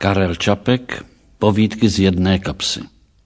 Karel Čapek, Povídky z jedné kapsy.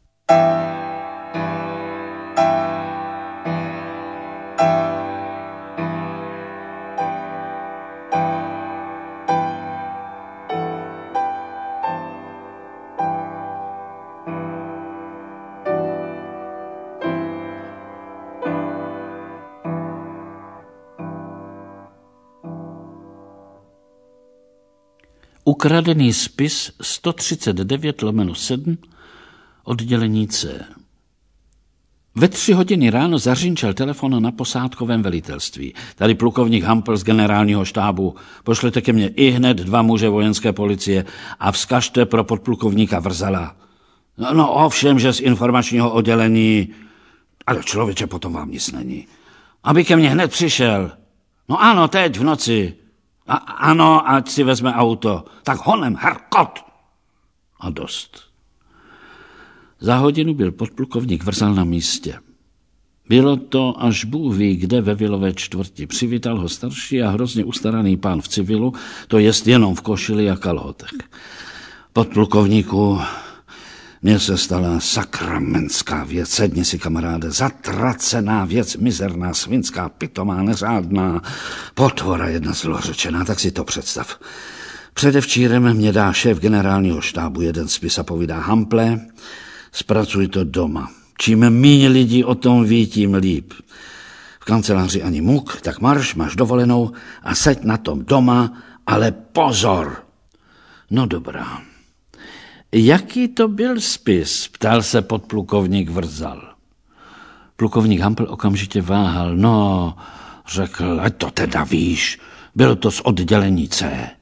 Ukradený spis 139/7, oddělení C. Ve 3 hodiny ráno zařinčel telefon na posádkovém velitelství. Tady plukovník Hampl z generálního štábu. Pošlete ke mně ihned 2 muže vojenské policie a vzkažte pro podplukovníka Vrzala. No ovšem, že z informačního oddělení... Ale člověče, potom vám nic není. Aby ke mně hned přišel. No ano, teď v noci. Ano, ať si vezme auto. Tak honem, herkot! A dost. Za hodinu byl podplukovník Vrzal na místě. Bylo to, až Bůh ví, kde ve vilové čtvrti. Přivítal ho starší a hrozně ustaraný pán v civilu, to jest jenom v košili a kalhotech. Podplukovníku, mně se stala sakramentská věc, sedni si, kamaráde, zatracená věc, mizerná, svinská, pitomá, neřádná, potvora jedna zlořečená, tak si to představ. Předevčírem mě dá šéf generálního štábu jeden spis a povídá: Hample, zpracuj to doma. Čím míň lidí o tom ví, tím líp. V kanceláři ani muk, tak marš, máš dovolenou a seď na tom doma, ale pozor. No dobrá. Jaký to byl spis? Ptal se podplukovník Vrzal. Plukovník Hampl okamžitě váhal. No, řekl, ať to teda víš, byl to z oddělení C.